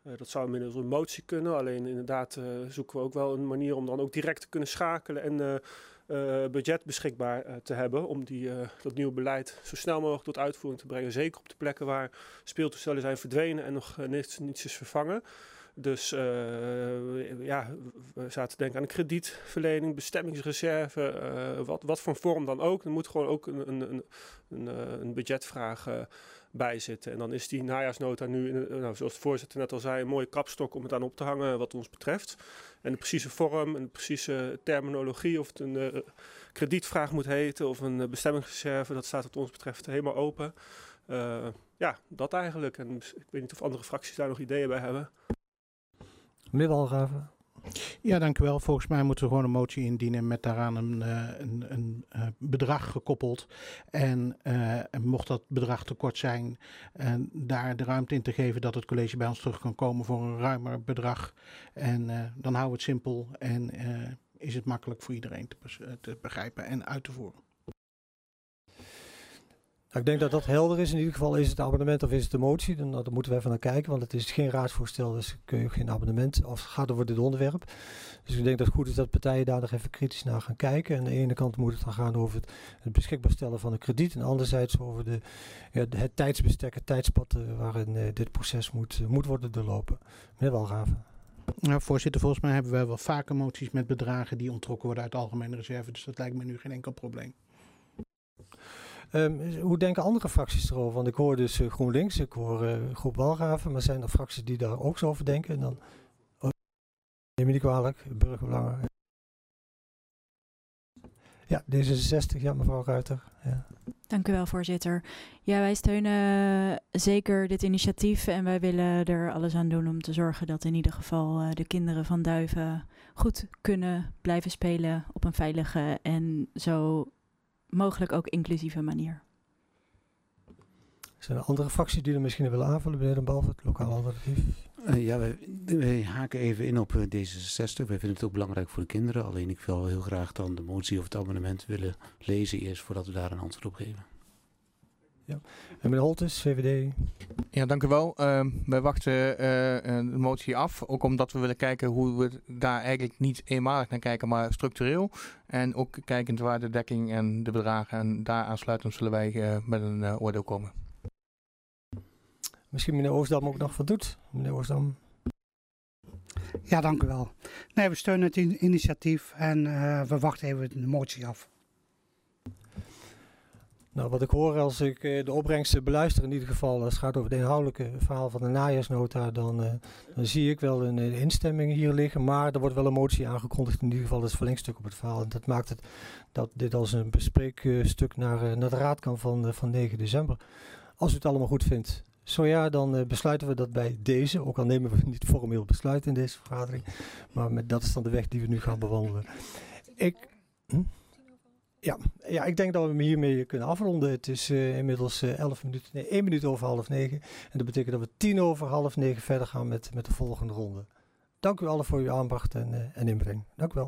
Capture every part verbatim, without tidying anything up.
Uh, dat zou middels een motie kunnen. Alleen inderdaad uh, zoeken we ook wel een manier om dan ook direct te kunnen schakelen en uh, uh, budget beschikbaar uh, te hebben. Om die, uh, dat nieuwe beleid zo snel mogelijk tot uitvoering te brengen. Zeker op de plekken waar speeltoestellen zijn verdwenen en nog uh, niets, niets is vervangen. Dus uh, ja, we zaten te denken aan een kredietverlening, bestemmingsreserve, uh, wat, wat voor vorm dan ook. Er moet gewoon ook een, een, een, een, een budgetvraag uh, bij zitten. En dan is die najaarsnota nu, uh, nou, zoals de voorzitter net al zei, een mooie kapstok om het aan op te hangen wat ons betreft. En de precieze vorm en de precieze terminologie, of het een uh, kredietvraag moet heten of een uh, bestemmingsreserve, dat staat wat ons betreft helemaal open. Uh, ja, dat eigenlijk. En ik weet niet of andere fracties daar nog ideeën bij hebben. Meneer Walraven. Ja, dank u wel. Volgens mij moeten we gewoon een motie indienen met daaraan een, uh, een, een uh, bedrag gekoppeld. En uh, mocht dat bedrag te kort zijn, uh, daar de ruimte in te geven dat het college bij ons terug kan komen voor een ruimer bedrag. En uh, dan houden we het simpel en uh, is het makkelijk voor iedereen te, te begrijpen en uit te voeren. Ik denk dat dat helder is. In ieder geval is het abonnement of is het de motie. Dan, dan moeten we even naar kijken, want het is geen raadsvoorstel, dus kun je geen abonnement of gaat over dit onderwerp. Dus ik denk dat het goed is dat partijen daar nog even kritisch naar gaan kijken. En aan de ene kant moet het dan gaan over het, het beschikbaar stellen van een krediet en anderzijds over de, ja, het tijdsbestek, het tijdspad uh, waarin uh, dit proces moet, uh, moet worden doorlopen. Meneer Walraven. Nou, voorzitter, volgens mij hebben we wel vaker moties met bedragen die onttrokken worden uit de algemene reserve, dus dat lijkt me nu geen enkel probleem. Um, hoe denken andere fracties erover? Want ik hoor dus uh, GroenLinks, ik hoor uh, Groep Walraven, maar zijn er fracties die daar ook zo over denken? En dan, oh, neem me niet kwalijk, burgerbelangen. Ja, D zesenzestig, ja, mevrouw Ruiter. Ja. Dank u wel, voorzitter. Ja, wij steunen zeker dit initiatief en wij willen er alles aan doen om te zorgen dat in ieder geval uh, de kinderen van Duiven goed kunnen blijven spelen op een veilige en zo mogelijk ook inclusieve manier. Zijn er andere fracties die er misschien willen aanvullen, meneer Den Behalve het lokaal alternatief? Uh, ja, wij, wij haken even in op uh, D zesenzestig. Wij vinden het ook belangrijk voor de kinderen. Alleen ik wil heel graag dan de motie of het abonnement willen lezen eerst voordat we daar een antwoord op geven. Ja. En meneer Holtes, V V D. Ja, dank u wel. Uh, wij wachten uh, de motie af, ook omdat we willen kijken hoe we daar eigenlijk niet eenmalig naar kijken, maar structureel. En ook kijkend waar de dekking en de bedragen en daar aansluitend zullen wij uh, met een uh, oordeel komen. Misschien meneer Oostdam ook nog wat doet. Meneer Oostdam. Ja, dank u wel. Nee, we steunen het in initiatief en uh, we wachten even de motie af. Nou, wat ik hoor als ik uh, de opbrengsten beluister in ieder geval, als het gaat over het inhoudelijke verhaal van de najaarsnota, dan, uh, dan zie ik wel een, een instemming hier liggen, maar er wordt wel een motie aangekondigd, in ieder geval dat is verlengstuk op het verhaal. En dat maakt het dat dit als een bespreekstuk naar, uh, naar de raad kan van, uh, van negen december. Als u het allemaal goed vindt. Zo ja, dan uh, besluiten we dat bij deze, ook al nemen we niet formeel besluit in deze vergadering, maar met, dat is dan de weg die we nu gaan bewandelen. Ik... Hm? Ja, ja, ik denk dat we hem hiermee kunnen afronden. Het is uh, inmiddels uh, elf minuten, nee, één minuut over half negen. En dat betekent dat we tien over half negen verder gaan met, met de volgende ronde. Dank u allen voor uw aandacht en, uh, en inbreng. Dank u wel.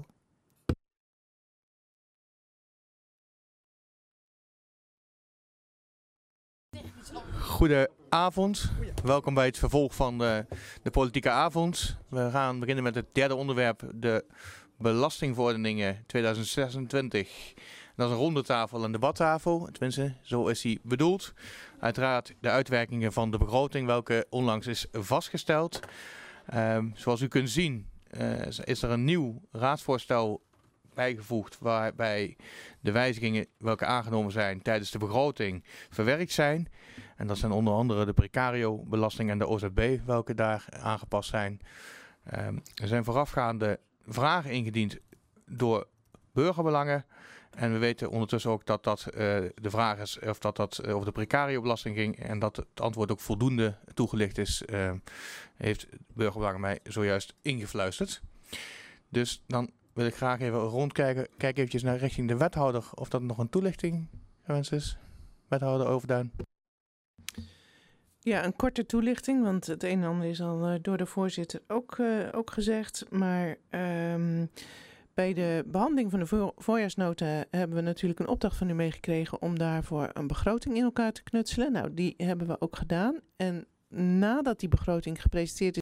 Goedenavond, welkom bij het vervolg van de, de politieke avond. We gaan beginnen met het derde onderwerp, de belastingverordeningen tweeduizend zesentwintig. Dat is een ronde tafel en debattafel, tenminste zo is die bedoeld. Uiteraard de uitwerkingen van de begroting welke onlangs is vastgesteld. Um, zoals u kunt zien uh, is er een nieuw raadsvoorstel bijgevoegd waarbij de wijzigingen welke aangenomen zijn tijdens de begroting verwerkt zijn. En dat zijn onder andere de precario-belasting en de O Z B welke daar aangepast zijn. Um, er zijn voorafgaande vragen ingediend door burgerbelangen. En we weten ondertussen ook dat dat uh, de vraag is of dat dat uh, over de precario-belasting ging. En dat het antwoord ook voldoende toegelicht is, uh, heeft burgerbelangen mij zojuist ingefluisterd. Dus dan wil ik graag even rondkijken. Kijk eventjes naar richting de wethouder of dat nog een toelichting gewenst is. Wethouder Overduin. Ja, een korte toelichting, want het een en ander is al uh, door de voorzitter ook, uh, ook gezegd. Maar um, bij de behandeling van de voor- voorjaarsnota hebben we natuurlijk een opdracht van u meegekregen om daarvoor een begroting in elkaar te knutselen. Nou, die hebben we ook gedaan. En nadat die begroting gepresenteerd is,